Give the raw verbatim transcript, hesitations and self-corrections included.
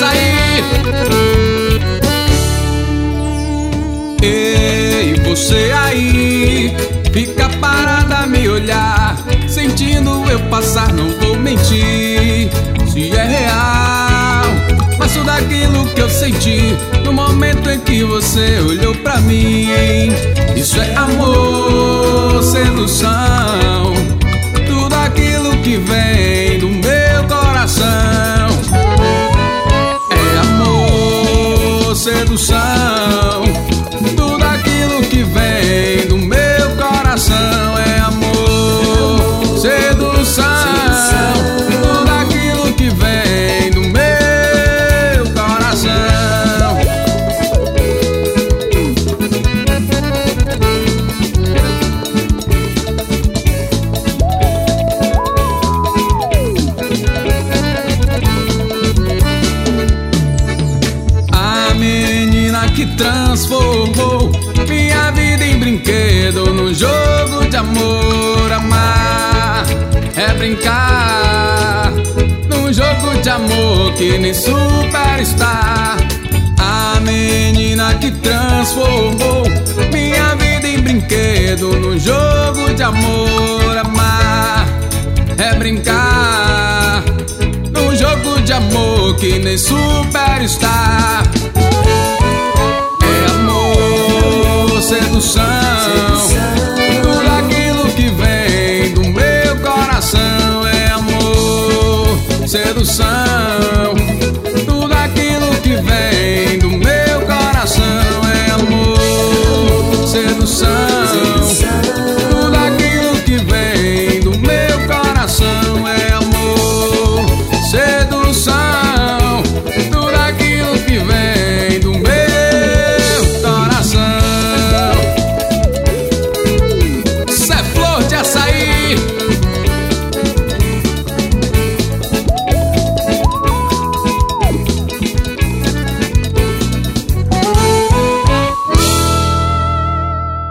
sair. Ei, você aí, fica parada a me olhar, sentindo eu passar, não vou mentir. Se é real, passo daquilo que eu senti no momento em que você olhou pra mim. Isso é amor, sedução, tudo aquilo que vem do meu coração. É amor, sedução, tudo aquilo que vem do meu coração. É amor, sedução, tudo aquilo que vem do meu coração. A menina que transformou minha vida em brinquedo, num jogo de amor. Amar é brincar num jogo de amor que nem Superstar. A menina que transformou minha vida em brinquedo, num jogo de amor. Amar é brincar num jogo de amor que nem Superstar.